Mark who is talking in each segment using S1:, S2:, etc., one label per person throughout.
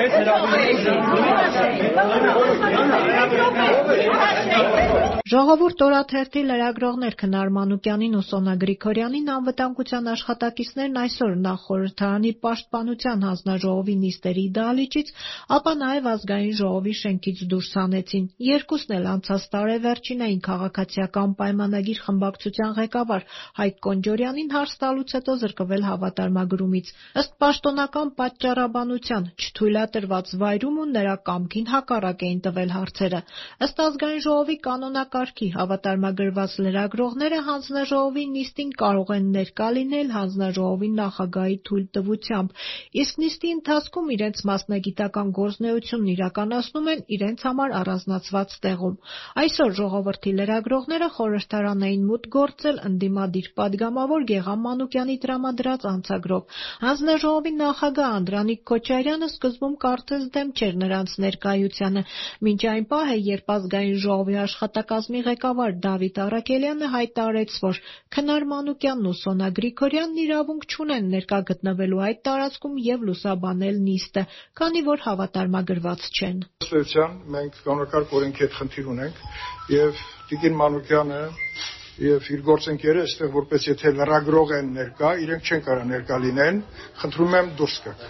S1: Ժողովուրդ օրաթերթի լրագրողներ Քնար Մանուկյանին ու Սոնա Գրիգորյանին անվտանգության աշխատակիցներն այսօր նախխորհրդարանի պաշտպանության հանձնաժողովի նիստերի դահլիճից, ապա նաև ազգային ժողովի շենքից դուրս հանեցին։ Երկուսն էլ անցած տարեվերջին էին քաղաքացիական պայմանագիր խմբակցության ղեկավար Հայկ Կոնջորյանին հարց տալուց հետո զրկվել հավատարմագրումից։ Ըստ պաշտոնական պատճառաբանության, չթույլատրված վայրում ու նրա կամքին հակառակ էին տվել հարցերը։ Ըստ ազգային ժողովի կանոնակարգի հավատարմագրված լրագրողները հանձնաժողովի նիստին կարող են ներկա լինել հանձնաժողովի նախագահի թույլտվությամբ, իսկ նիստի ընթացքում իրենց մասնագիտական գործունեությունն իրականացնում են իրենց համար առանձնացված տեղում։ Այսօր ժողովրդի լրագրողները խորհրդարան էին մուտք գործել ընդդիմադիր պատգամավոր Գեղամ Մանուկյանի տրամադրած անցագրով։ Հանձնաժողովի նախագահ Անդրանիկ Քոչարյանը սկզբում կարծես դեմ չէր նրանց ներկայությանը, մինչ այն պահը, երբ ազգային ժողովի աշխատակազմի ղեկավար Դավիթ Առաքելյանը հայտարարեց, որ Քնար Մանուկյանն ու Սոնա Գրիգորյանն իրավունք չունեն ներկա գտնվելու այդ տարածքում և լուսաբանել նիստը, քանի որ հավատարմագրված չեն։
S2: Մենք կանոնակարգ օրենքի հետ խնդիր ունենք և Տիկին Մանուկյանը և իր գործընկերը այստեղ որպես եթե լրագրող են ներկա, իրենք չեն կարող ներկա լինեն, խնդրում եմ դուրս գաք։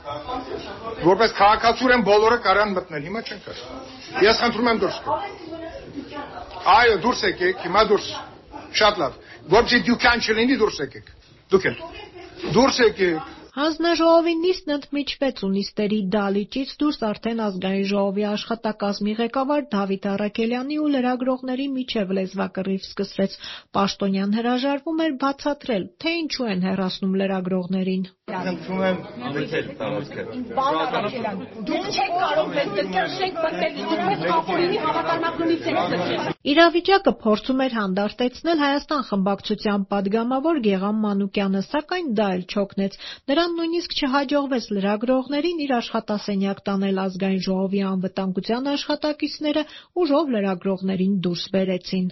S2: Որպես քաղաքացու են բոլորը կարան մտնել, հիմա չեն կարող։ Ես խնդրում եմ դուրս գաք։ Այո, դուրս եկեք, հիմա դուրս։ Շատ լավ։ Որպեսզի դուքան չլինի, դուրս եկեք։ Դուք էլ։ Դուրս եկեք։
S1: Հանձնաժողովի նիստն ընդմիջվեց ու նիստերի դահլիճից դուրս արդեն ազգային ժողովի աշխատակազմի ղեկավար Դավիթ Առաքելյանի ու լրագրողների միջև լեզվակռիվ սկսվեց։ Պաշտոնյան հրաժարվում էր բացատրել, թե ինչու են հեռացնում լրագրողներին։
S2: Խնդրում եմ լքել տարածքը։
S3: Դուք չեք կարող մեզ դրկել շենք մտնել, դուք կապորինի հավատարմագրումից եք դրկել։
S1: Իրավիճակը փորձում էր հանդարտեցնել Հայաստան խմբակցության պատգամավոր Գեղամ Մանուկյանը, սակայն դա էլ չօգնեց։ Նրան նույնիսկ չհաջողվեց լրագրողներին իր աշխատասենյակ տանել ազգային ժողովի անվտանգության աշխատակիցները ուժով լրագրողներին դուրս բերեցին։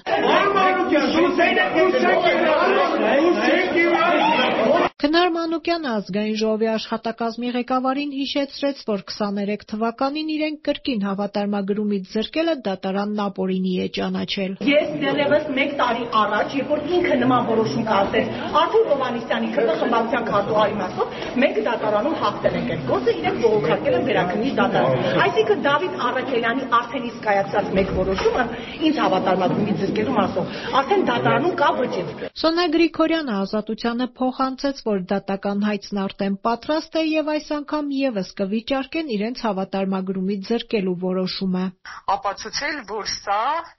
S1: Քնար Մանուկյանը ազգային ժողովի աշխատակազմի ղեկավարին հիշեցրեց, որ 23 թվականին իրենք կրկին հավատարմագրումից զրկելը դատարանն ապօրինի է ճանաչել։
S3: Ես դեռևս 1 տարի առաջ, երբ որ ինքը նման որոշում կասեց, Արթուր Հովհաննիսյանի խմբակցության քարտուղարի մասով, մենք դատարանում հաղթել ենք այդ գործը, իրենք բողոքարկել են վերաքննիչ դատարան։ Այսինքն Դավիթ Առաքելյանի արդեն իսկ կայացած մեկ որոշումը ինձ հավատարմագրումից զրկելու մասով, արդեն դատարանում կա վճիռ։
S1: Սոնա Գրիգորյանը Ազատությանը փոխանցեց, որ դատական հայցն արդեն պատրաստ է և այս անգամ ևս կվիճարկեն իրենց հավատարմագրումից զրկելու որոշումը։
S4: Ապացուցել, որ սա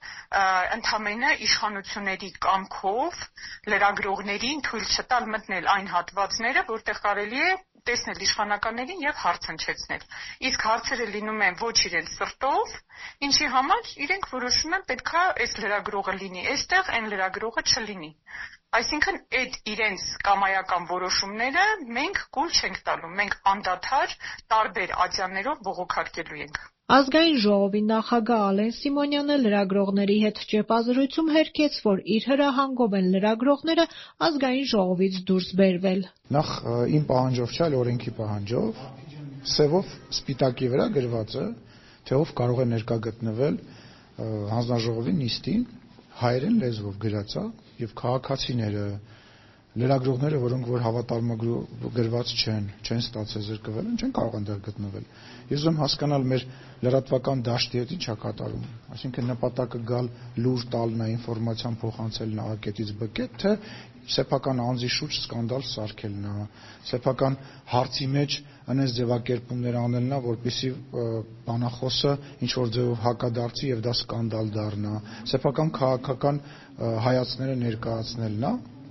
S4: ընդամենը իշխանությունների կամքով լրագրողներին թույլ չտալ մտնել այն հատվածները, որտեղ կարելի է տեսնել իշխանականներին եւ հարց հնչեցնել։ Իսկ հարցերը լինում են ոչ իրենց սրտով, ինչի համար իրենք որոշում են պետքա այս լրագրողը լինի այստեղ, այն լրագրողը չլինի։ Այսինքն այդ իրենց կամայական որոշումները մենք կուլ չենք տալու, մենք անդադար տարբեր ատյաններով բողոքարկելու ենք։
S1: Ազգային ժողովի նախագահ Ալեն Սիմոնյանը լրագրողների հետ ճեպազրույցում հերքեց, որ իր հրահանգով են լրագրողները ազգային ժողովից դուրս բերվել։
S2: Նախ իմ պահանջով չէ, այլ օրենքի պահանջով, սևով սպիտակի վրա գրված է, թե ով կարող է ներկա գտնվել հանձնաժողովի նիստին, հայերեն լեզվով գրած է, եւ քաղաքացիները, լրագրողները, որոնք որ հավատարմագրված չեն ստացել զրկվել են, չեն կարող այնտեղ գտնվել։ Ես ուզում հասկանալ մեր լրատվական դաշտի հետ ինչ է կատարում, այսինքն նպատակը գալ լուր տալն է, ինֆորմացիան փոխանցելն է A-կետից B-կետ, թե սեփական անձի շուրջ սկանդալ սարքելն է, սեփական հարցի մեջ այնպես ձևակերպումներ անելն է, որպեսզի բանախոսը ինչ որ ձևով հակադարձի եւ դա սկանդալ դառնա, սեփական քաղաքական հայացքները ներկայացնելն է։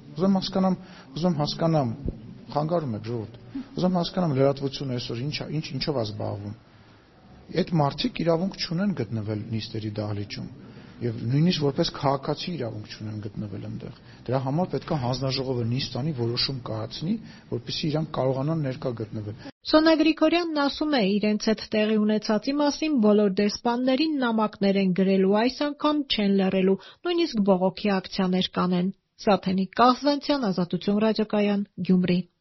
S2: Ուզում հասկանամ, խանգարում եք ժողովուրդ, ուզում հասկանամ լրատվությունը այսօր ինչով է զբաղվում։ Այդ մարդիկ իրավունք չունեն գտնվել նիստերի դահլիճում եւ նույնիսկ որպես քաղաքացի իրավունք չունեն գտնվել այնտեղ։ Դրա համար պետք է հանձնաժողովը նիստ անի, որոշում կայացնի, որպեսզի իրանք կարողանան ներկա գտնվել։
S1: Սոնա Գրիգորյանն ասում է, իրենց հետ տեղի ունեցածի մասին բոլոր դեսպաններին նամակներ են գրելու, այս անգամ չեն լռելու, նույնիսկ բողոքի ակցիաներ կանեն։ Սաթենիկ Կաղզանցյան, Ազատություն ռադիոկայան, Գյումրի։